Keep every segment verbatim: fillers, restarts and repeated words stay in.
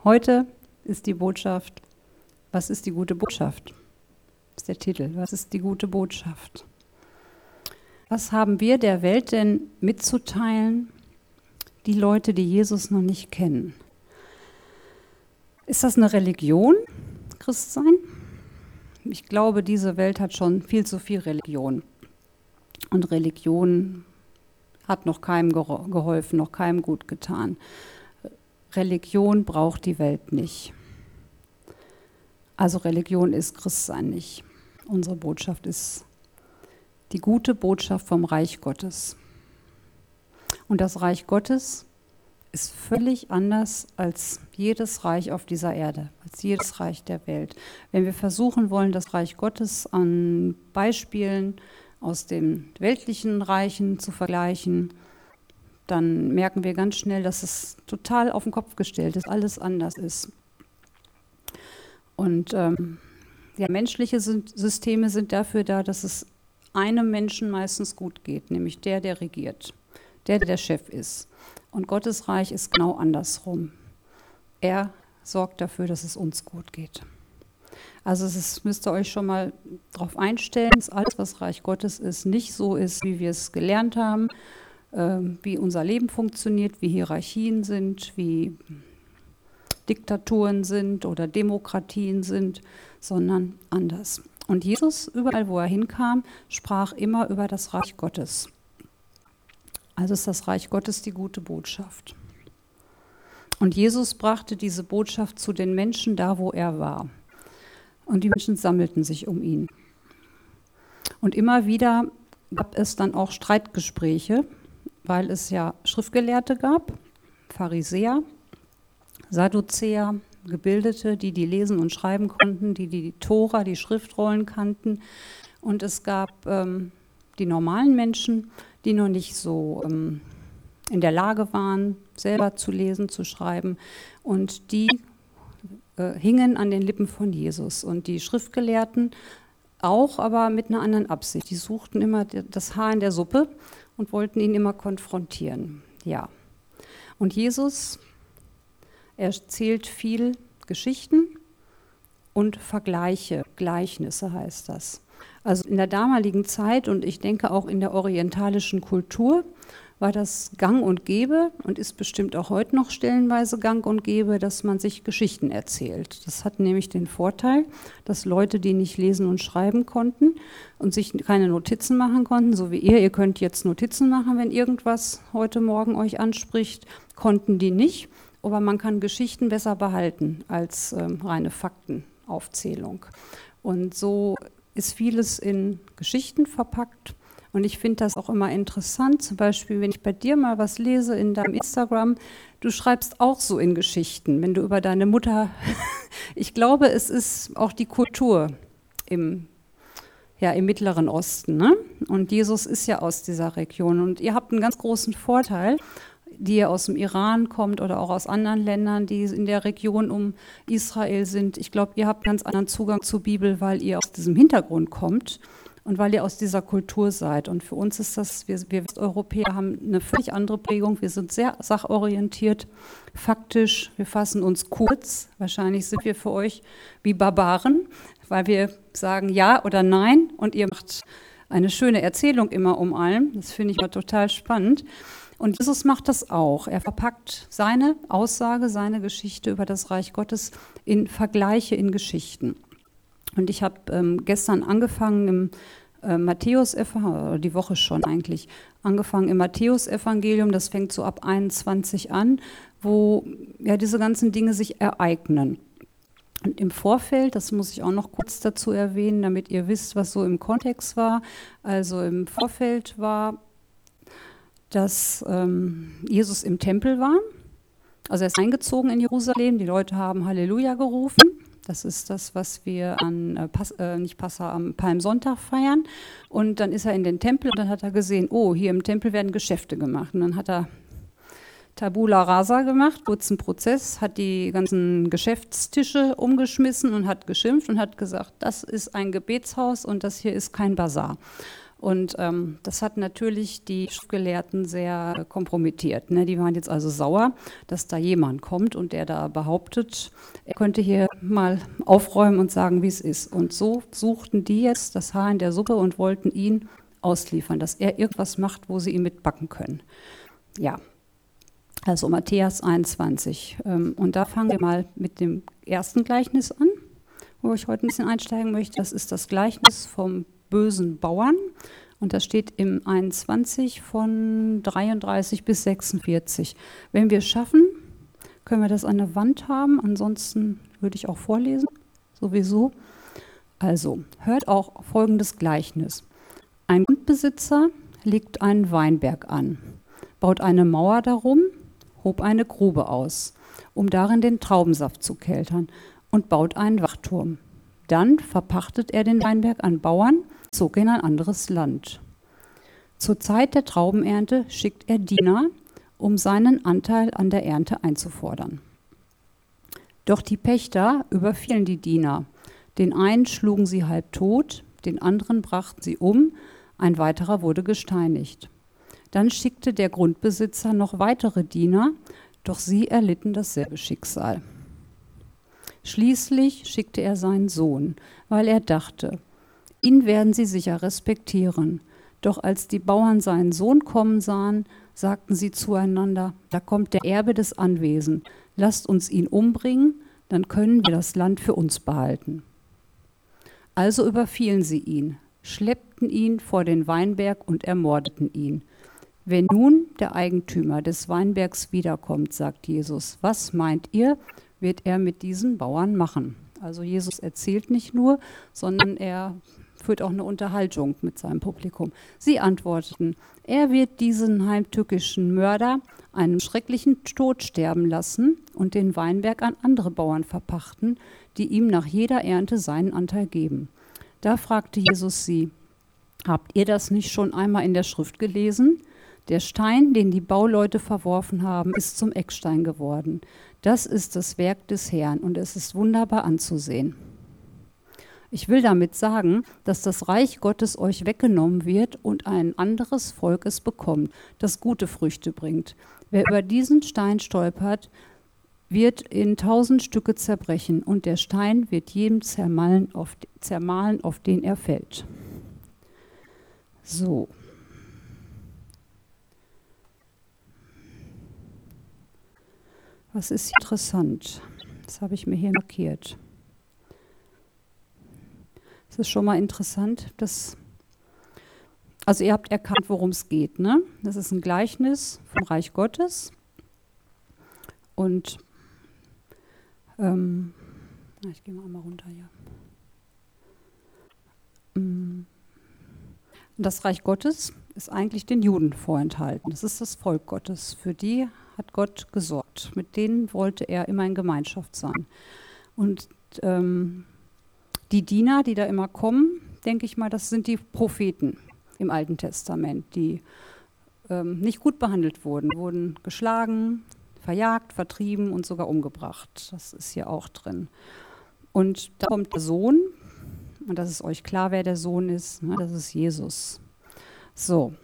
Heute ist die Botschaft, was ist die gute Botschaft? Das ist der Titel, was ist die gute Botschaft? Was haben wir der Welt denn mitzuteilen, die Leute, die Jesus noch nicht kennen? Ist das eine Religion, Christsein? Ich glaube, diese Welt hat schon viel zu viel Religion. Und Religion hat noch keinem geholfen, noch keinem gut getan. Religion braucht die Welt nicht. Also Religion ist Christsein nicht. Unsere Botschaft ist die gute Botschaft vom Reich Gottes. Und das Reich Gottes ist völlig anders als jedes Reich auf dieser Erde, als jedes Reich der Welt. Wenn wir versuchen wollen, das Reich Gottes an Beispielen aus den weltlichen Reichen zu vergleichen, dann merken wir ganz schnell, dass es total auf den Kopf gestellt ist, alles anders ist. Und ähm, ja, menschliche Systeme sind dafür da, dass es einem Menschen meistens gut geht, nämlich der, der regiert, der, der der Chef ist. Und Gottes Reich ist genau andersrum. Er sorgt dafür, dass es uns gut geht. Also es ist, müsst ihr euch schon mal darauf einstellen, dass alles, was Reich Gottes ist, nicht so ist, wie wir es gelernt haben, wie unser Leben funktioniert, wie Hierarchien sind, wie Diktaturen sind oder Demokratien sind, sondern anders. Und Jesus, überall wo er hinkam, sprach immer über das Reich Gottes. Also ist das Reich Gottes die gute Botschaft. Und Jesus brachte diese Botschaft zu den Menschen da, wo er war. Und die Menschen sammelten sich um ihn. Und immer wieder gab es dann auch Streitgespräche, weil es ja Schriftgelehrte gab, Pharisäer, Sadduzäer, Gebildete, die die lesen und schreiben konnten, die die Tora, die Schriftrollen kannten. Und es gab ähm, die normalen Menschen, die noch nicht so ähm, in der Lage waren, selber zu lesen, zu schreiben. Und die äh, hingen an den Lippen von Jesus. Und die Schriftgelehrten auch, aber mit einer anderen Absicht. Die suchten immer das Haar in der Suppe und wollten ihn immer konfrontieren. Ja. Und Jesus erzählt viel Geschichten und Vergleiche, Gleichnisse heißt das. Also in der damaligen Zeit und ich denke auch in der orientalischen Kultur war das gang und gäbe und ist bestimmt auch heute noch stellenweise gang und gäbe, dass man sich Geschichten erzählt. Das hat nämlich den Vorteil, dass Leute, die nicht lesen und schreiben konnten und sich keine Notizen machen konnten, so wie ihr, ihr könnt jetzt Notizen machen, wenn irgendwas heute Morgen euch anspricht, konnten die nicht. Aber man kann Geschichten besser behalten als ähm, reine Faktenaufzählung. Und so ist vieles in Geschichten verpackt. Und ich finde das auch immer interessant, zum Beispiel, wenn ich bei dir mal was lese in deinem Instagram, du schreibst auch so in Geschichten, wenn du über deine Mutter, ich glaube, es ist auch die Kultur im, ja, im Mittleren Osten, ne? Und Jesus ist ja aus dieser Region und ihr habt einen ganz großen Vorteil, die ihr aus dem Iran kommt oder auch aus anderen Ländern, die in der Region um Israel sind. Ich glaube, ihr habt einen ganz anderen Zugang zur Bibel, weil ihr aus diesem Hintergrund kommt. Und weil ihr aus dieser Kultur seid. Und für uns ist das, wir, wir Westeuropäer haben eine völlig andere Prägung. Wir sind sehr sachorientiert, faktisch. Wir fassen uns kurz. Wahrscheinlich sind wir für euch wie Barbaren, weil wir sagen ja oder nein. Und ihr macht eine schöne Erzählung immer um allem. Das finde ich mal total spannend. Und Jesus macht das auch. Er verpackt seine Aussage, seine Geschichte über das Reich Gottes in Vergleiche, in Geschichten. Und ich habe ähm, gestern angefangen im äh, Matthäus-Evangelium, die Woche schon eigentlich, angefangen im Matthäus-Evangelium, das fängt so ab einundzwanzig an, wo ja diese ganzen Dinge sich ereignen. Und im Vorfeld, das muss ich auch noch kurz dazu erwähnen, damit ihr wisst, was so im Kontext war. Also im Vorfeld war, dass ähm, Jesus im Tempel war. Also er ist eingezogen in Jerusalem, die Leute haben Halleluja gerufen. Das ist das, was wir an äh, Pass, äh, nicht Passa, am Palmsonntag feiern. Und dann ist er in den Tempel und dann hat er gesehen, oh, hier im Tempel werden Geschäfte gemacht. Und dann hat er Tabula Rasa gemacht, kurzen Prozess, hat die ganzen Geschäftstische umgeschmissen und hat geschimpft und hat gesagt, das ist ein Gebetshaus und das hier ist kein Bazar. Und ähm, das hat natürlich die Schriftgelehrten sehr kompromittiert. Ne? Die waren jetzt also sauer, dass da jemand kommt und der da behauptet, er könnte hier mal aufräumen und sagen, wie es ist. Und so suchten die jetzt das Haar in der Suppe und wollten ihn ausliefern, dass er irgendwas macht, wo sie ihn mitbacken können. Ja, also Matthäus einundzwanzig. Und da fangen wir mal mit dem ersten Gleichnis an, wo ich heute ein bisschen einsteigen möchte. Das ist das Gleichnis vom bösen Bauern. Und das steht im einundzwanzig von dreiunddreißig bis sechsundvierzig. Wenn wir es schaffen, können wir das an der Wand haben. Ansonsten würde ich auch vorlesen, sowieso. Also, hört auch folgendes Gleichnis. Ein Grundbesitzer legt einen Weinberg an, baut eine Mauer darum, hob eine Grube aus, um darin den Traubensaft zu keltern, und baut einen Wachturm. Dann verpachtet er den Weinberg an Bauern, zog in ein anderes Land. Zur Zeit der Traubenernte schickt er Diener, um seinen Anteil an der Ernte einzufordern. Doch die Pächter überfielen die Diener. Den einen schlugen sie halb tot, den anderen brachten sie um, ein weiterer wurde gesteinigt. Dann schickte der Grundbesitzer noch weitere Diener, doch sie erlitten dasselbe Schicksal. Schließlich schickte er seinen Sohn, weil er dachte, ihn werden sie sicher respektieren. Doch als die Bauern seinen Sohn kommen sahen, sagten sie zueinander, da kommt der Erbe des Anwesens, lasst uns ihn umbringen, dann können wir das Land für uns behalten. Also überfielen sie ihn, schleppten ihn vor den Weinberg und ermordeten ihn. Wenn nun der Eigentümer des Weinbergs wiederkommt, sagt Jesus, was meint ihr, wird er mit diesen Bauern machen? Also Jesus erzählt nicht nur, sondern er führt auch eine Unterhaltung mit seinem Publikum. Sie antworteten, er wird diesen heimtückischen Mörder einen schrecklichen Tod sterben lassen und den Weinberg an andere Bauern verpachten, die ihm nach jeder Ernte seinen Anteil geben. Da fragte Jesus sie, habt ihr das nicht schon einmal in der Schrift gelesen? Der Stein, den die Bauleute verworfen haben, ist zum Eckstein geworden. Das ist das Werk des Herrn und es ist wunderbar anzusehen. Ich will damit sagen, dass das Reich Gottes euch weggenommen wird und ein anderes Volk es bekommt, das gute Früchte bringt. Wer über diesen Stein stolpert, wird in tausend Stücke zerbrechen und der Stein wird jedem zermahlen, auf, zermahlen, auf den er fällt. So. Was ist hier interessant? Das habe ich mir hier markiert. Es ist schon mal interessant, dass, also ihr habt erkannt, worum es geht, ne? Das ist ein Gleichnis vom Reich Gottes. Und ähm, ich gehe mal einmal runter hier. Und das Reich Gottes ist eigentlich den Juden vorenthalten. Das ist das Volk Gottes. Für die hat Gott gesorgt. Mit denen wollte er immer in Gemeinschaft sein. Und ähm, die Diener, die da immer kommen, denke ich mal, das sind die Propheten im Alten Testament, die ähm, nicht gut behandelt wurden, wurden geschlagen, verjagt, vertrieben und sogar umgebracht. Das ist hier auch drin. Und da kommt der Sohn, und das ist euch klar, wer der Sohn ist, ne? Das ist Jesus. So.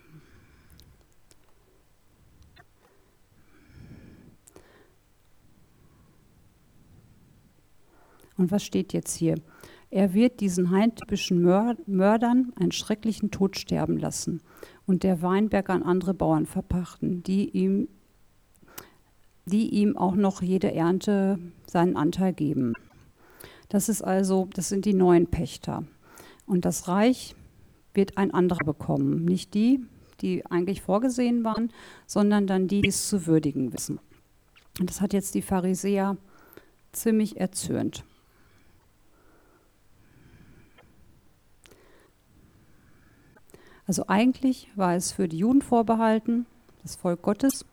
Und was steht jetzt hier? Er wird diesen heimtückischen Mördern einen schrecklichen Tod sterben lassen und der Weinberg an andere Bauern verpachten, die ihm, die ihm auch noch jede Ernte seinen Anteil geben. Das ist also, das sind die neuen Pächter. Und das Reich wird ein anderer bekommen. Nicht die, die eigentlich vorgesehen waren, sondern dann die, die es zu würdigen wissen. Und das hat jetzt die Pharisäer ziemlich erzürnt. Also eigentlich war es für die Juden vorbehalten, das Volk Gottes.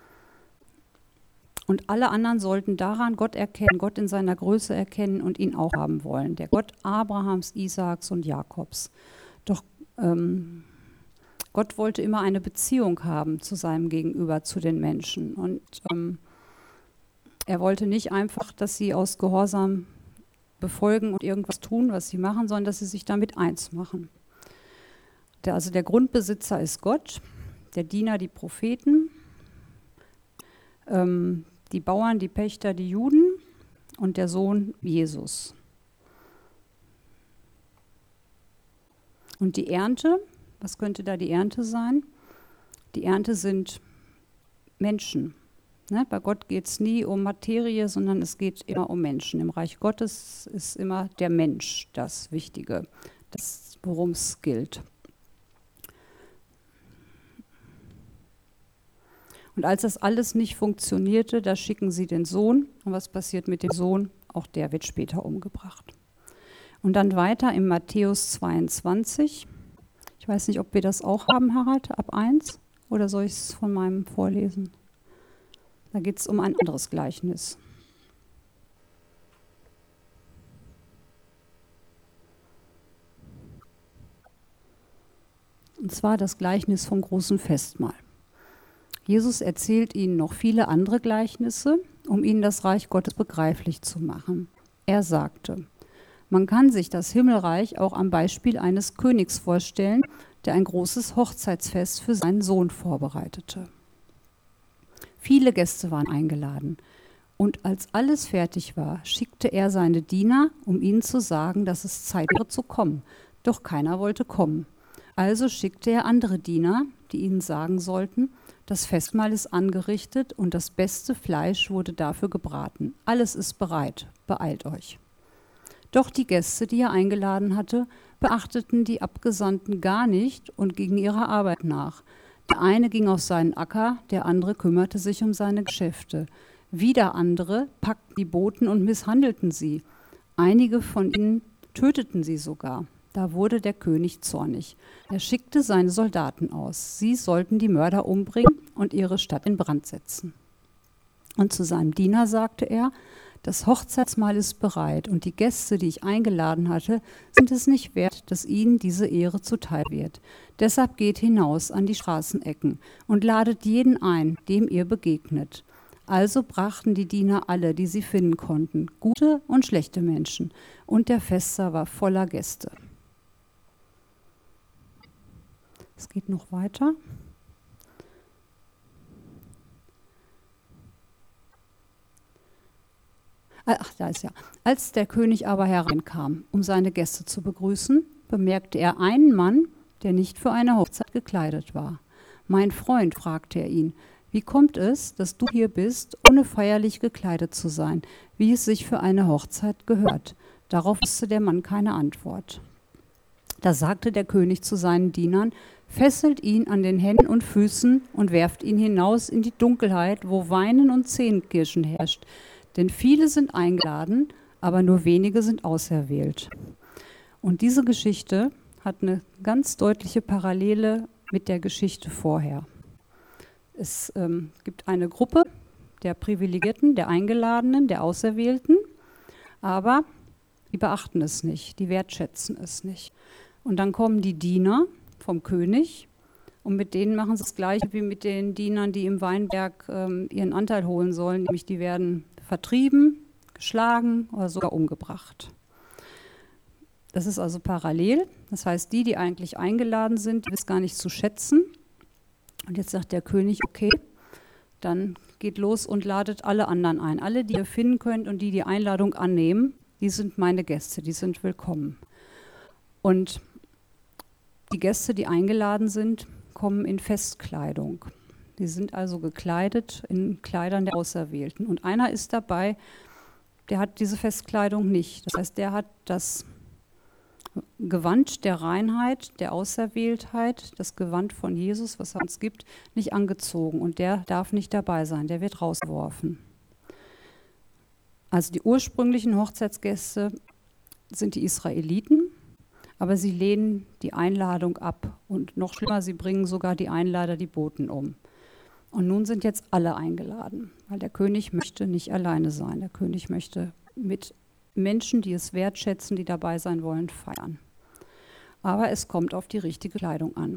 Und alle anderen sollten daran Gott erkennen, Gott in seiner Größe erkennen und ihn auch haben wollen. Der Gott Abrahams, Isaaks und Jakobs. Doch ähm, Gott wollte immer eine Beziehung haben zu seinem Gegenüber, zu den Menschen. Und ähm, er wollte nicht einfach, dass sie aus Gehorsam befolgen und irgendwas tun, was sie machen, sondern dass sie sich damit eins machen. Der, also der Grundbesitzer ist Gott, der Diener die Propheten, ähm, die Bauern, die Pächter, die Juden und der Sohn Jesus. Und die Ernte, was könnte da die Ernte sein? Die Ernte sind Menschen. Ne? Bei Gott geht es nie um Materie, sondern es geht immer um Menschen. Im Reich Gottes ist immer der Mensch das Wichtige, das, worum es gilt. Und als das alles nicht funktionierte, da schicken sie den Sohn. Und was passiert mit dem Sohn? Auch der wird später umgebracht. Und dann weiter in Matthäus zweiundzwanzig. Ich weiß nicht, ob wir das auch haben, Harald, ab eins. Oder soll ich es von meinem vorlesen? Da geht es um ein anderes Gleichnis. Und zwar das Gleichnis vom großen Festmahl. Jesus erzählt ihnen noch viele andere Gleichnisse, um ihnen das Reich Gottes begreiflich zu machen. Er sagte, man kann sich das Himmelreich auch am Beispiel eines Königs vorstellen, der ein großes Hochzeitsfest für seinen Sohn vorbereitete. Viele Gäste waren eingeladen. Und als alles fertig war, schickte er seine Diener, um ihnen zu sagen, dass es Zeit wäre zu kommen. Doch keiner wollte kommen. Also schickte er andere Diener, die ihnen sagen sollten, das Festmahl ist angerichtet und das beste Fleisch wurde dafür gebraten. Alles ist bereit, beeilt euch. Doch die Gäste, die er eingeladen hatte, beachteten die Abgesandten gar nicht und gingen ihrer Arbeit nach. Der eine ging auf seinen Acker, der andere kümmerte sich um seine Geschäfte. Wieder andere packten die Boten und misshandelten sie. Einige von ihnen töteten sie sogar. Da wurde der König zornig. Er schickte seine Soldaten aus. Sie sollten die Mörder umbringen und ihre Stadt in Brand setzen. Und zu seinem Diener sagte er, das Hochzeitsmahl ist bereit und die Gäste, die ich eingeladen hatte, sind es nicht wert, dass ihnen diese Ehre zuteil wird. Deshalb geht hinaus an die Straßenecken und ladet jeden ein, dem ihr begegnet. Also brachten die Diener alle, die sie finden konnten, gute und schlechte Menschen, und der Festsaal war voller Gäste. Es geht noch weiter. Ach, da ist ja. Als der König aber hereinkam, um seine Gäste zu begrüßen, bemerkte er einen Mann, der nicht für eine Hochzeit gekleidet war. Mein Freund, fragte er ihn, wie kommt es, dass du hier bist, ohne feierlich gekleidet zu sein, wie es sich für eine Hochzeit gehört? Darauf wusste der Mann keine Antwort. Da sagte der König zu seinen Dienern, fesselt ihn an den Händen und Füßen und werft ihn hinaus in die Dunkelheit, wo Weinen und Zähneknirschen herrscht. Denn viele sind eingeladen, aber nur wenige sind auserwählt. Und diese Geschichte hat eine ganz deutliche Parallele mit der Geschichte vorher. Es ähm, gibt eine Gruppe der Privilegierten, der Eingeladenen, der Auserwählten, aber die beachten es nicht, die wertschätzen es nicht. Und dann kommen die Diener vom König und mit denen machen sie das Gleiche wie mit den Dienern, die im Weinberg ähm, ihren Anteil holen sollen, nämlich die werden vertrieben, geschlagen oder sogar umgebracht. Das ist also parallel. Das heißt, die, die eigentlich eingeladen sind, die wissen gar nicht zu schätzen. Und jetzt sagt der König, okay, dann geht los und ladet alle anderen ein. Alle, die ihr finden könnt und die die Einladung annehmen, die sind meine Gäste, die sind willkommen. Und die Gäste, die eingeladen sind, kommen in Festkleidung. Die sind also gekleidet in Kleidern der Auserwählten. Und einer ist dabei, der hat diese Festkleidung nicht. Das heißt, der hat das Gewand der Reinheit, der Auserwähltheit, das Gewand von Jesus, was er uns gibt, nicht angezogen. Und der darf nicht dabei sein, der wird rausgeworfen. Also die ursprünglichen Hochzeitsgäste sind die Israeliten, aber sie lehnen die Einladung ab. Und noch schlimmer, sie bringen sogar die Einlader, die Boten um. Und nun sind jetzt alle eingeladen, weil der König möchte nicht alleine sein. Der König möchte mit Menschen, die es wertschätzen, die dabei sein wollen, feiern. Aber es kommt auf die richtige Kleidung an.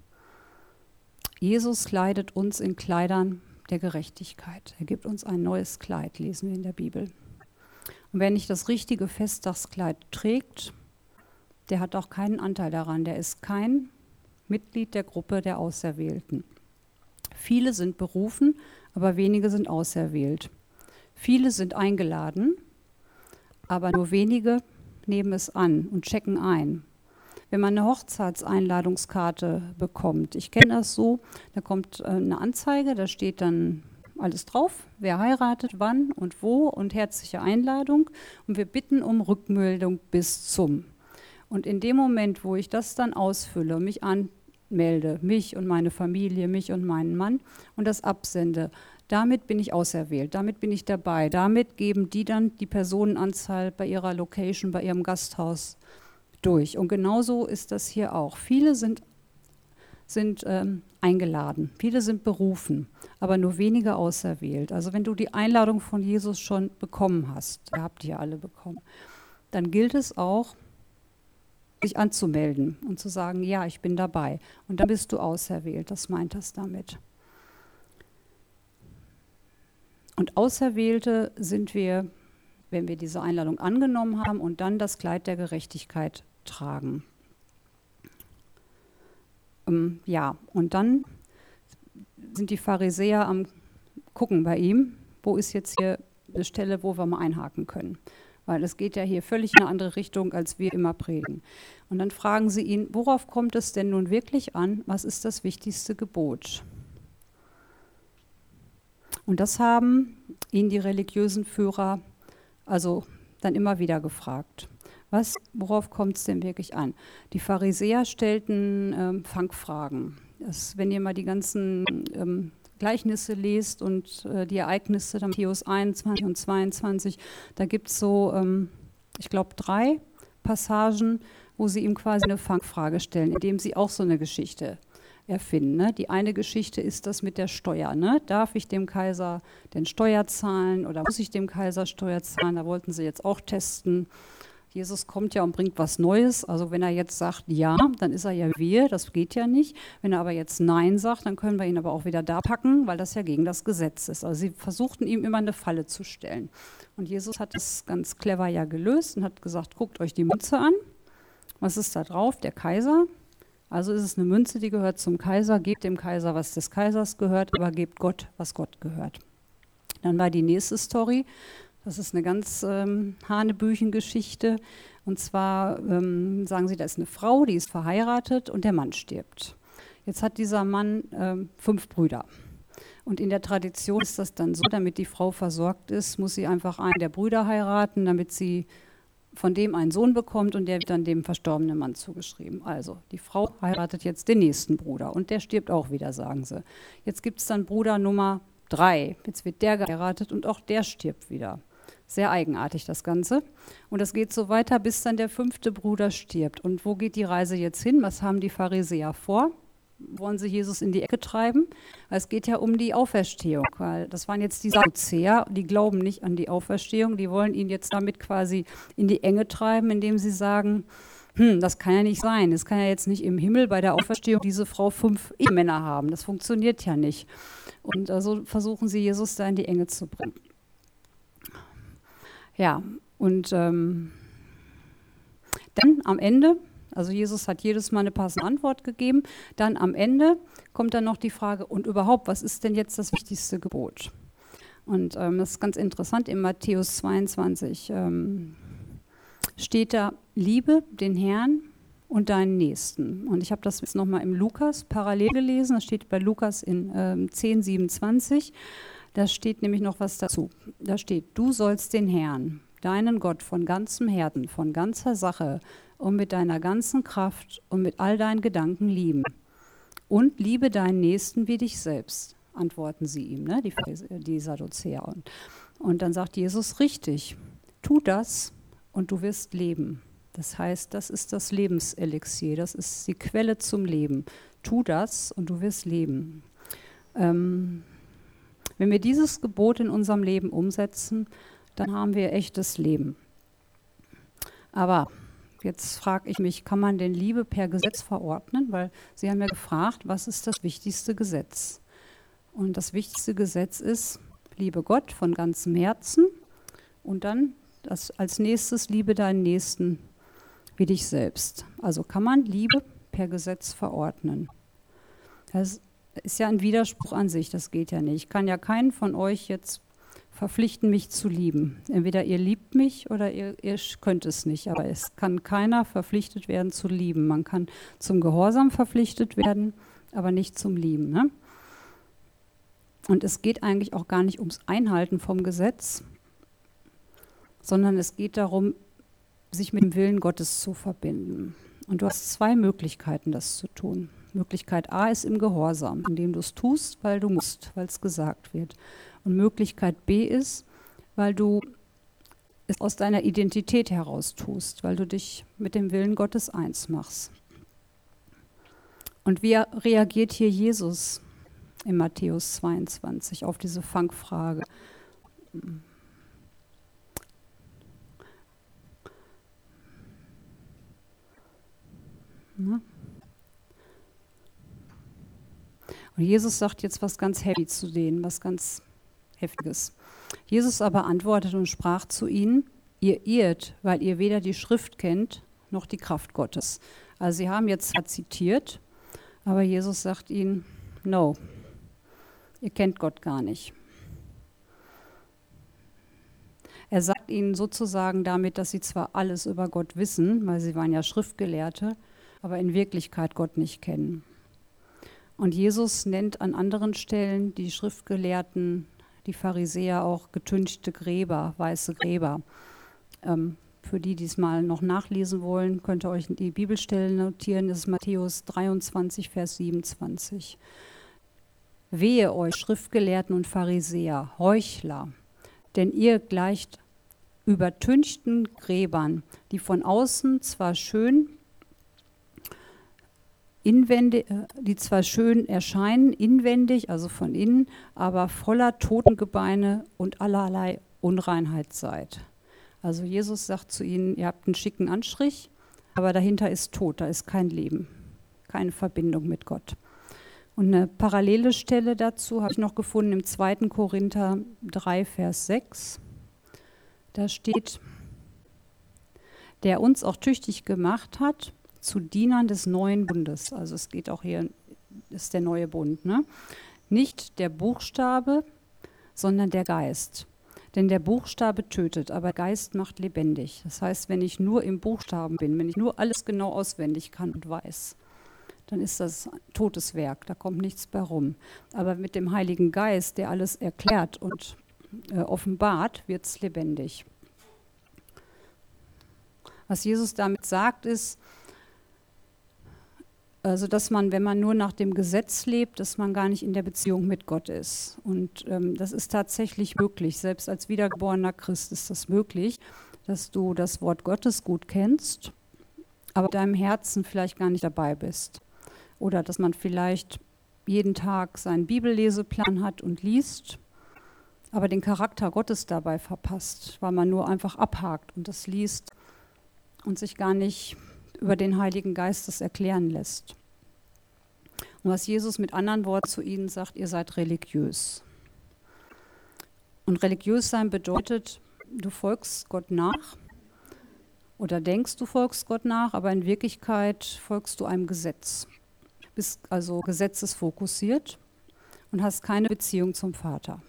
Jesus kleidet uns in Kleidern der Gerechtigkeit. Er gibt uns ein neues Kleid, lesen wir in der Bibel. Und wer nicht das richtige Festtagskleid trägt, der hat auch keinen Anteil daran. Der ist kein Mitglied der Gruppe der Auserwählten. Viele sind berufen, aber wenige sind auserwählt. Viele sind eingeladen, aber nur wenige nehmen es an und checken ein. Wenn man eine Hochzeitseinladungskarte bekommt, ich kenne das so, da kommt eine Anzeige, da steht dann alles drauf, wer heiratet, wann und wo und herzliche Einladung. Und wir bitten um Rückmeldung bis zum. Und in dem Moment, wo ich das dann ausfülle und mich anmelde, mich und meine Familie, mich und meinen Mann und das absende, damit bin ich auserwählt, damit bin ich dabei. Damit geben die dann die Personenanzahl bei ihrer Location, bei ihrem Gasthaus durch. Und genauso ist das hier auch. Viele sind, sind ähm, eingeladen, viele sind berufen, aber nur wenige auserwählt. Also wenn du die Einladung von Jesus schon bekommen hast, ihr habt die ja alle bekommen, dann gilt es auch, sich anzumelden und zu sagen, ja, ich bin dabei. Und dann bist du auserwählt, das meint das damit. Und Auserwählte sind wir, wenn wir diese Einladung angenommen haben und dann das Kleid der Gerechtigkeit tragen. Ähm, ja, und dann sind die Pharisäer am Gucken bei ihm, wo ist jetzt hier eine Stelle, wo wir mal einhaken können. Weil es geht ja hier völlig in eine andere Richtung, als wir immer predigen. Und dann fragen sie ihn, worauf kommt es denn nun wirklich an? Was ist das wichtigste Gebot? Und das haben ihn die religiösen Führer also dann immer wieder gefragt. Was, worauf kommt es denn wirklich an? Die Pharisäer stellten ähm, Fangfragen. Das, wenn ihr mal die ganzen ähm, Gleichnisse lest und äh, die Ereignisse, dann Matthäus einundzwanzig und zweiundzwanzig, da gibt es so, ähm, ich glaube, drei Passagen, wo sie ihm quasi eine Fangfrage stellen, indem sie auch so eine Geschichte erfinden. Ne? Die eine Geschichte ist das mit der Steuer. Ne? Darf ich dem Kaiser denn Steuer zahlen oder muss ich dem Kaiser Steuer zahlen? Da wollten sie jetzt auch testen. Jesus kommt ja und bringt was Neues. Also wenn er jetzt sagt ja, dann ist er ja wir, das geht ja nicht. Wenn er aber jetzt nein sagt, dann können wir ihn aber auch wieder da packen, weil das ja gegen das Gesetz ist. Also sie versuchten ihm immer eine Falle zu stellen. Und Jesus hat das ganz clever ja gelöst und hat gesagt, guckt euch die Münze an. Was ist da drauf? Der Kaiser. Also ist es eine Münze, die gehört zum Kaiser. Gebt dem Kaiser, was des Kaisers gehört, aber gebt Gott, was Gott gehört. Dann war die nächste Story. Das ist eine ganz ähm, Hanebüchen-Geschichte. Und zwar ähm, sagen sie, da ist eine Frau, die ist verheiratet und der Mann stirbt. Jetzt hat dieser Mann ähm, fünf Brüder. Und in der Tradition ist das dann so, damit die Frau versorgt ist, muss sie einfach einen der Brüder heiraten, damit sie von dem einen Sohn bekommt und der wird dann dem verstorbenen Mann zugeschrieben. Also die Frau heiratet jetzt den nächsten Bruder und der stirbt auch wieder, sagen sie. Jetzt gibt es dann Bruder Nummer drei. Jetzt wird der geheiratet und auch der stirbt wieder. Sehr eigenartig das Ganze. Und das geht so weiter, bis dann der fünfte Bruder stirbt. Und wo geht die Reise jetzt hin? Was haben die Pharisäer vor? Wollen sie Jesus in die Ecke treiben? Es geht ja um die Auferstehung, weil das waren jetzt die Sadduzäer, die glauben nicht an die Auferstehung, die wollen ihn jetzt damit quasi in die Enge treiben, indem sie sagen, hm, das kann ja nicht sein, es kann ja jetzt nicht im Himmel bei der Auferstehung diese Frau fünf Ehemänner haben, das funktioniert ja nicht. Und so also versuchen sie Jesus da in die Enge zu bringen. Ja, und ähm, dann am Ende, also Jesus hat jedes Mal eine passende Antwort gegeben, dann am Ende kommt dann noch die Frage, und überhaupt, was ist denn jetzt das wichtigste Gebot? Und ähm, das ist ganz interessant, in Matthäus zweiundzwanzig ähm, steht da, liebe den Herrn und deinen Nächsten. Und ich habe das jetzt nochmal im Lukas parallel gelesen, das steht bei Lukas in ähm, zehn siebenundzwanzig. Da steht nämlich noch was dazu. Da steht, du sollst den Herrn, deinen Gott von ganzem Herzen, von ganzer Sache und mit deiner ganzen Kraft und mit all deinen Gedanken lieben. Und liebe deinen Nächsten wie dich selbst, antworten sie ihm, ne, die, die Sadduzäer. Und, und dann sagt Jesus, richtig, tu das und du wirst leben. Das heißt, das ist das Lebenselixier, das ist die Quelle zum Leben. Tu das und du wirst leben. Ähm, Wenn wir dieses Gebot in unserem Leben umsetzen, dann haben wir echtes Leben. Aber jetzt frage ich mich, kann man denn Liebe per Gesetz verordnen? Weil Sie haben ja gefragt, was ist das wichtigste Gesetz? Und das wichtigste Gesetz ist, liebe Gott von ganzem Herzen und dann das, als nächstes, liebe deinen Nächsten wie dich selbst. Also kann man Liebe per per Gesetz verordnen. Das ist ja ein Widerspruch an sich, das geht ja nicht. Ich kann ja keinen von euch jetzt verpflichten, mich zu lieben. Entweder ihr liebt mich oder ihr, ihr könnt es nicht, aber es kann keiner verpflichtet werden zu lieben. Man kann zum Gehorsam verpflichtet werden, aber nicht zum Lieben. Ne? Und es geht eigentlich auch gar nicht ums Einhalten vom Gesetz, sondern es geht darum, sich mit dem Willen Gottes zu verbinden. Und du hast zwei Möglichkeiten, das zu tun. Möglichkeit A ist im Gehorsam, indem du es tust, weil du musst, weil es gesagt wird. Und Möglichkeit B ist, weil du es aus deiner Identität heraus tust, weil du dich mit dem Willen Gottes eins machst. Und wie reagiert hier Jesus in Matthäus zweiundzwanzig auf diese Fangfrage? Na? Und Jesus sagt jetzt was ganz heavy zu denen, was ganz Heftiges. Jesus aber antwortete und sprach zu ihnen: Ihr irrt, weil ihr weder die Schrift kennt, noch die Kraft Gottes. Also sie haben jetzt zwar zitiert, aber Jesus sagt ihnen: No, ihr kennt Gott gar nicht. Er sagt ihnen sozusagen damit, dass sie zwar alles über Gott wissen, weil sie waren ja Schriftgelehrte, aber in Wirklichkeit Gott nicht kennen. Und Jesus nennt an anderen Stellen die Schriftgelehrten, die Pharisäer auch getünchte Gräber, weiße Gräber. Ähm, für die, die es mal noch nachlesen wollen, könnt ihr euch die Bibelstelle notieren. Das ist Matthäus dreiundzwanzig, Vers siebenundzwanzig. Wehe euch, Schriftgelehrten und Pharisäer, Heuchler, denn ihr gleicht übertünchten Gräbern, die von außen zwar schön Inwendig, die zwar schön erscheinen, inwendig, also von innen, aber voller Totengebeine und allerlei Unreinheit seid. Also Jesus sagt zu ihnen, ihr habt einen schicken Anstrich, aber dahinter ist Tod, da ist kein Leben, keine Verbindung mit Gott. Und eine parallele Stelle dazu habe ich noch gefunden im zweiten Korinther drei, Vers sechs. Da steht, der uns auch tüchtig gemacht hat, zu Dienern des neuen Bundes. Also es geht auch hier, ist der neue Bund. Ne? Nicht der Buchstabe, sondern der Geist. Denn der Buchstabe tötet, aber Geist macht lebendig. Das heißt, wenn ich nur im Buchstaben bin, wenn ich nur alles genau auswendig kann und weiß, dann ist das totes Werk, da kommt nichts bei rum. Aber mit dem Heiligen Geist, der alles erklärt und äh, offenbart, wird es lebendig. Was Jesus damit sagt, ist, also dass man, wenn man nur nach dem Gesetz lebt, dass man gar nicht in der Beziehung mit Gott ist. Und ähm, das ist tatsächlich möglich. Selbst als wiedergeborener Christ ist das möglich, dass du das Wort Gottes gut kennst, aber in deinem Herzen vielleicht gar nicht dabei bist. Oder dass man vielleicht jeden Tag seinen Bibelleseplan hat und liest, aber den Charakter Gottes dabei verpasst, weil man nur einfach abhakt und das liest und sich gar nicht über den Heiligen Geist das erklären lässt. Und was Jesus mit anderen Worten zu ihnen sagt, ihr seid religiös. Und religiös sein bedeutet, du folgst Gott nach oder denkst, du folgst Gott nach, aber in Wirklichkeit folgst du einem Gesetz. Bist also gesetzesfokussiert und hast keine Beziehung zum Vater.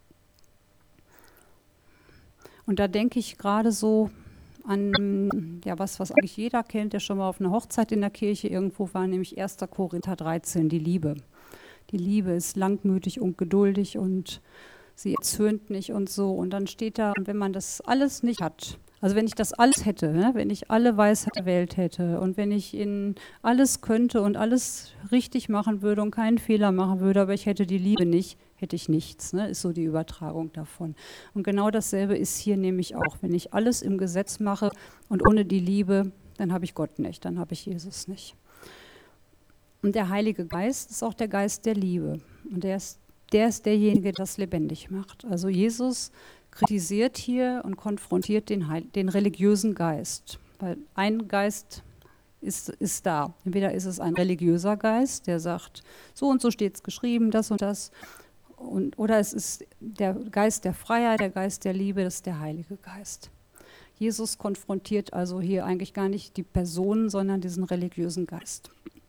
Und da denke ich gerade so an ja, was, was eigentlich jeder kennt, der schon mal auf einer Hochzeit in der Kirche irgendwo war, nämlich erster Korinther dreizehn, die Liebe. Die Liebe ist langmütig und geduldig und sie erzürnt nicht und so. Und dann steht da, wenn man das alles nicht hat, also wenn ich das alles hätte, ne, wenn ich alle Weisheit der Welt hätte und wenn ich in alles könnte und alles richtig machen würde und keinen Fehler machen würde, aber ich hätte die Liebe nicht, hätte ich nichts, ne, ist so die Übertragung davon. Und genau dasselbe ist hier nämlich auch. Wenn ich alles im Gesetz mache und ohne die Liebe, dann habe ich Gott nicht, dann habe ich Jesus nicht. Und der Heilige Geist ist auch der Geist der Liebe. Und der ist, der ist derjenige, der das lebendig macht. Also Jesus kritisiert hier und konfrontiert den, Heil, den religiösen Geist. Weil ein Geist ist, ist da. Entweder ist es ein religiöser Geist, der sagt, so und so steht es geschrieben, das und das. Und, oder es ist der Geist der Freiheit, der Geist der Liebe, das ist der Heilige Geist. Jesus konfrontiert also hier eigentlich gar nicht die Person, sondern diesen religiösen Geist.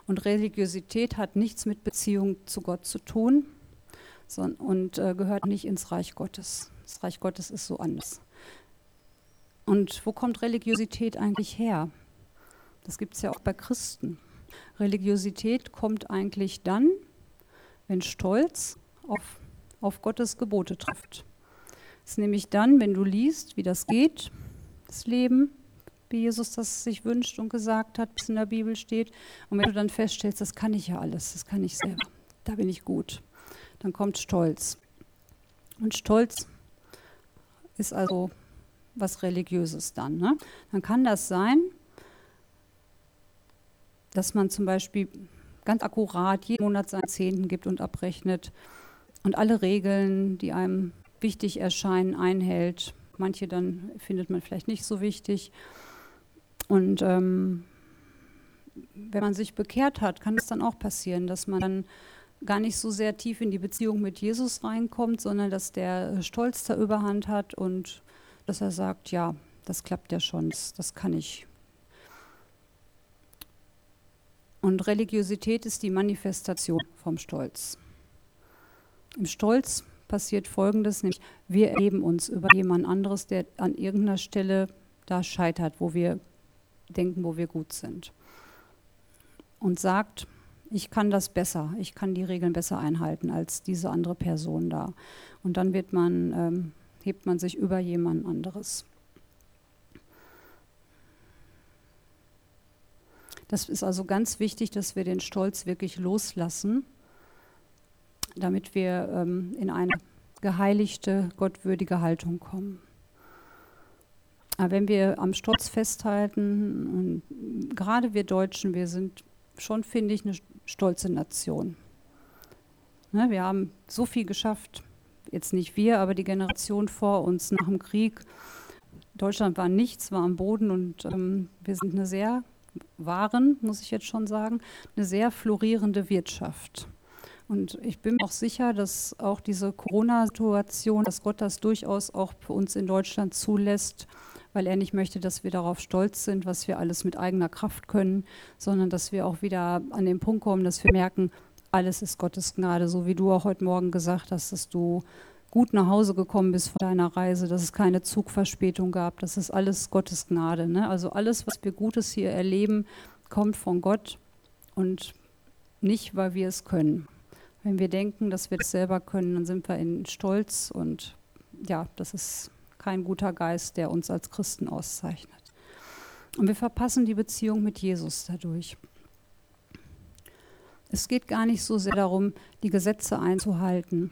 Und Religiosität hat nichts mit Beziehung zu Gott zu tun sondern, und äh, gehört nicht ins Reich Gottes. Das Reich Gottes ist so anders. Und wo kommt Religiosität eigentlich her? Das gibt es ja auch bei Christen. Religiosität kommt eigentlich dann, wenn Stolz auf, auf Gottes Gebote trifft. Das ist nämlich dann, wenn du liest, wie das geht, das Leben, wie Jesus das sich wünscht und gesagt hat, bis in der Bibel steht. Und wenn du dann feststellst, das kann ich ja alles, das kann ich selber, da bin ich gut, dann kommt Stolz. Und Stolz ist also was Religiöses dann. Ne? Dann kann das sein, dass man zum Beispiel ganz akkurat jeden Monat seinen Zehnten gibt und abrechnet und alle Regeln, die einem wichtig erscheinen, einhält. Manche dann findet man vielleicht nicht so wichtig. Und ähm, wenn man sich bekehrt hat, kann es dann auch passieren, dass man dann gar nicht so sehr tief in die Beziehung mit Jesus reinkommt, sondern dass der Stolz da Überhand hat und dass er sagt, ja, das klappt ja schon, das, das kann ich. Und Religiosität ist die Manifestation vom Stolz. Im Stolz passiert Folgendes, nämlich wir erheben uns über jemand anderes, der an irgendeiner Stelle da scheitert, wo wir denken, wo wir gut sind. Und sagt, ich kann das besser, ich kann die Regeln besser einhalten als diese andere Person da. Und dann wird man, ähm, hebt man sich über jemand anderes. Das ist also ganz wichtig, dass wir den Stolz wirklich loslassen, damit wir ähm, in eine geheiligte, gottwürdige Haltung kommen. Aber wenn wir am Stolz festhalten, und gerade wir Deutschen, wir sind schon, finde ich, eine stolze Nation. Ne, wir haben so viel geschafft, jetzt nicht wir, aber die Generation vor uns nach dem Krieg. Deutschland war nichts, war am Boden und ähm, wir sind eine sehr, waren, muss ich jetzt schon sagen, eine sehr florierende Wirtschaft. Und ich bin mir auch sicher, dass auch diese Corona-Situation, dass Gott das durchaus auch für uns in Deutschland zulässt, weil er nicht möchte, dass wir darauf stolz sind, was wir alles mit eigener Kraft können, sondern dass wir auch wieder an den Punkt kommen, dass wir merken, alles ist Gottes Gnade, so wie du auch heute Morgen gesagt hast, dass du gut nach Hause gekommen bist von deiner Reise, dass es keine Zugverspätung gab, das ist alles Gottes Gnade. Ne? Also alles, was wir Gutes hier erleben, kommt von Gott und nicht, weil wir es können. Wenn wir denken, dass wir das selber können, dann sind wir in Stolz und ja, das ist kein guter Geist, der uns als Christen auszeichnet. Und wir verpassen die Beziehung mit Jesus dadurch. Es geht gar nicht so sehr darum, die Gesetze einzuhalten.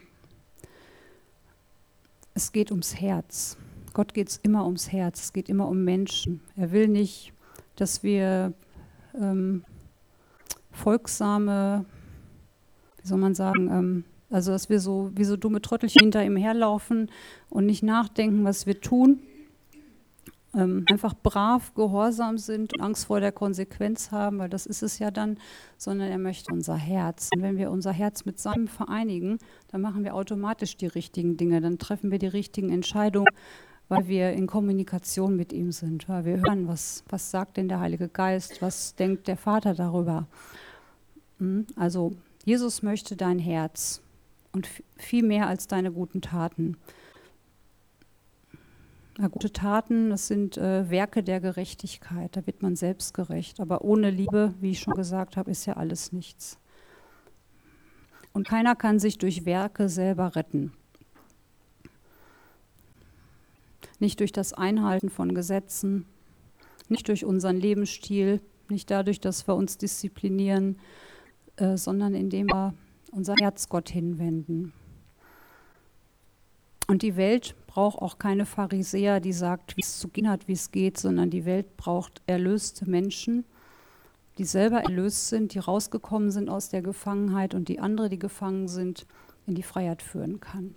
Es geht ums Herz. Gott geht es immer ums Herz, es geht immer um Menschen. Er will nicht, dass wir ähm, folgsame, wie soll man sagen, ähm, also dass wir so wie so dumme Trottelchen hinter ihm herlaufen und nicht nachdenken, was wir tun, ähm, einfach brav, gehorsam sind und Angst vor der Konsequenz haben, weil das ist es ja dann, sondern er möchte unser Herz. Und wenn wir unser Herz mit seinem vereinigen, dann machen wir automatisch die richtigen Dinge, dann treffen wir die richtigen Entscheidungen, weil wir in Kommunikation mit ihm sind, weil wir hören, was, was sagt denn der Heilige Geist, was denkt der Vater darüber. Also Jesus möchte dein Herz. Und viel mehr als deine guten Taten. Na, gute Taten, das sind äh, Werke der Gerechtigkeit, da wird man selbstgerecht. Aber ohne Liebe, wie ich schon gesagt habe, ist ja alles nichts. Und keiner kann sich durch Werke selber retten. Nicht durch das Einhalten von Gesetzen, nicht durch unseren Lebensstil, nicht dadurch, dass wir uns disziplinieren, äh, sondern indem wir unser Herz Gott hinwenden. Und die Welt braucht auch keine Pharisäer, die sagt, wie es zu gehen hat, wie es geht, sondern die Welt braucht erlöste Menschen, die selber erlöst sind, die rausgekommen sind aus der Gefangenheit und die andere, die gefangen sind, in die Freiheit führen kann.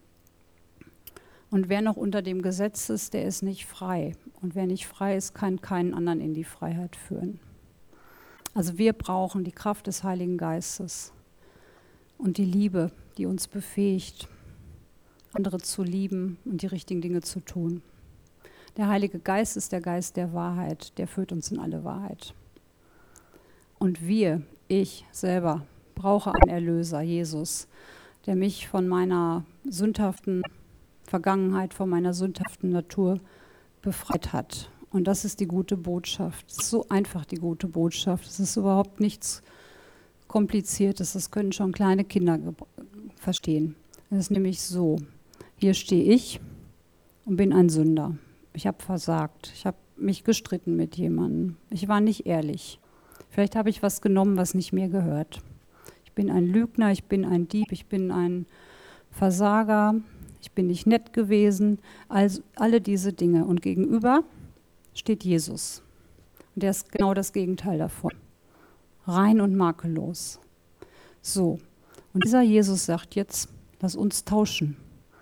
Und wer noch unter dem Gesetz ist, der ist nicht frei. Und wer nicht frei ist, kann keinen anderen in die Freiheit führen. Also wir brauchen die Kraft des Heiligen Geistes. Und die Liebe, die uns befähigt, andere zu lieben und die richtigen Dinge zu tun. Der Heilige Geist ist der Geist der Wahrheit, der führt uns in alle Wahrheit. Und wir, ich selber brauche einen Erlöser, Jesus, der mich von meiner sündhaften Vergangenheit, von meiner sündhaften Natur befreit hat. Und das ist die gute Botschaft. Es ist so einfach, die gute Botschaft. Es ist überhaupt nichts Kompliziertes. Das können schon kleine Kinder verstehen. Es ist nämlich so, hier stehe ich und bin ein Sünder. Ich habe versagt. Ich habe mich gestritten mit jemandem. Ich war nicht ehrlich. Vielleicht habe ich was genommen, was nicht mir gehört. Ich bin ein Lügner, ich bin ein Dieb, ich bin ein Versager, ich bin nicht nett gewesen. Also alle diese Dinge. Und gegenüber steht Jesus. Und der ist genau das Gegenteil davon. Rein und makellos. So. Und dieser Jesus sagt jetzt, lass uns tauschen.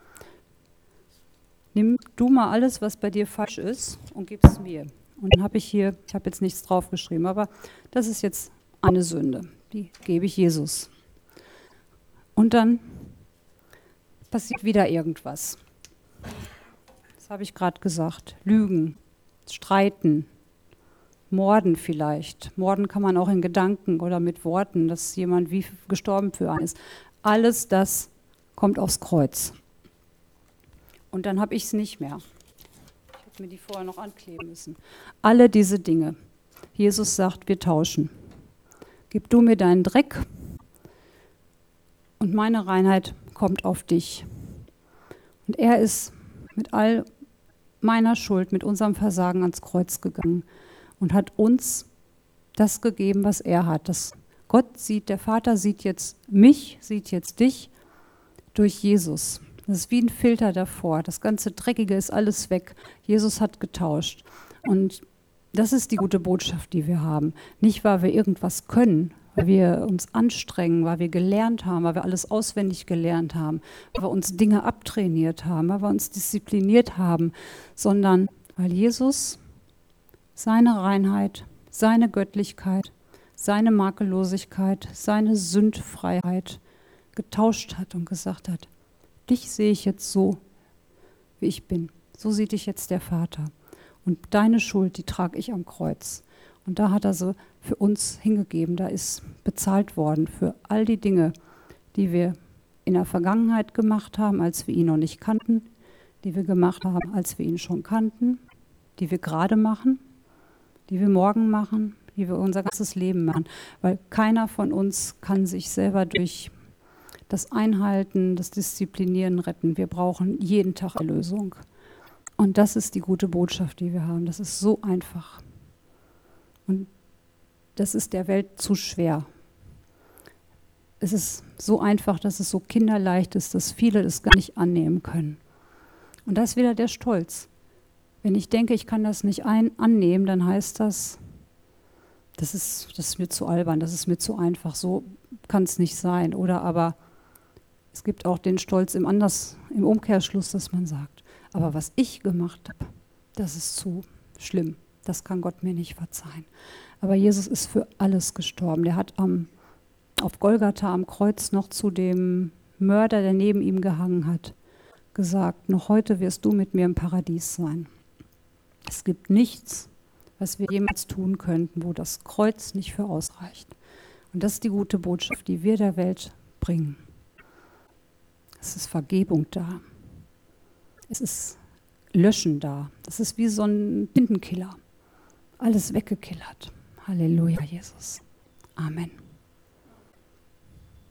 Nimm du mal alles, was bei dir falsch ist, und gib es mir. Und dann habe ich hier, ich habe jetzt nichts draufgeschrieben, aber das ist jetzt eine Sünde. Die gebe ich Jesus. Und dann passiert wieder irgendwas. Das habe ich gerade gesagt. Lügen, streiten, morden vielleicht. Morden kann man auch in Gedanken oder mit Worten, dass jemand wie gestorben für einen ist. Alles das kommt aufs Kreuz. Und dann habe ich es nicht mehr. Ich hätte mir die vorher noch ankleben müssen. Alle diese Dinge. Jesus sagt, wir tauschen. Gib du mir deinen Dreck und meine Reinheit kommt auf dich. Und er ist mit all meiner Schuld, mit unserem Versagen ans Kreuz gegangen und hat uns das gegeben, was er hat. Das Gott sieht, der Vater sieht jetzt mich, sieht jetzt dich durch Jesus. Das ist wie ein Filter davor. Das ganze Dreckige ist alles weg. Jesus hat getauscht. Und das ist die gute Botschaft, die wir haben. Nicht, weil wir irgendwas können, weil wir uns anstrengen, weil wir gelernt haben, weil wir alles auswendig gelernt haben, weil wir uns Dinge abtrainiert haben, weil wir uns diszipliniert haben, sondern weil Jesus seine Reinheit, seine Göttlichkeit, seine Makellosigkeit, seine Sündfreiheit getauscht hat und gesagt hat, dich sehe ich jetzt so, wie ich bin. So sieht dich jetzt der Vater. Und deine Schuld, die trage ich am Kreuz. Und da hat er sie für uns hingegeben. Da ist bezahlt worden für all die Dinge, die wir in der Vergangenheit gemacht haben, als wir ihn noch nicht kannten, die wir gemacht haben, als wir ihn schon kannten, die wir gerade machen, die wir morgen machen, die wir unser ganzes Leben machen. Weil keiner von uns kann sich selber durch das Einhalten, das Disziplinieren retten. Wir brauchen jeden Tag Erlösung. Und das ist die gute Botschaft, die wir haben. Das ist so einfach. Und das ist der Welt zu schwer. Es ist so einfach, dass es so kinderleicht ist, dass viele das gar nicht annehmen können. Und da ist wieder der Stolz. Wenn ich denke, ich kann das nicht ein annehmen, dann heißt das, das ist, das ist mir zu albern, das ist mir zu einfach, so kann es nicht sein. Oder aber es gibt auch den Stolz im, Anders, im Umkehrschluss, dass man sagt, aber was ich gemacht habe, das ist zu schlimm. Das kann Gott mir nicht verzeihen. Aber Jesus ist für alles gestorben. Der hat am, auf Golgatha am Kreuz noch zu dem Mörder, der neben ihm gehangen hat, gesagt, noch heute wirst du mit mir im Paradies sein. Es gibt nichts, was wir jemals tun könnten, wo das Kreuz nicht für ausreicht. Und das ist die gute Botschaft, die wir der Welt bringen. Es ist Vergebung da. Es ist Löschen da. Es ist wie so ein Tintenkiller. Alles weggekillert. Halleluja, Jesus. Amen.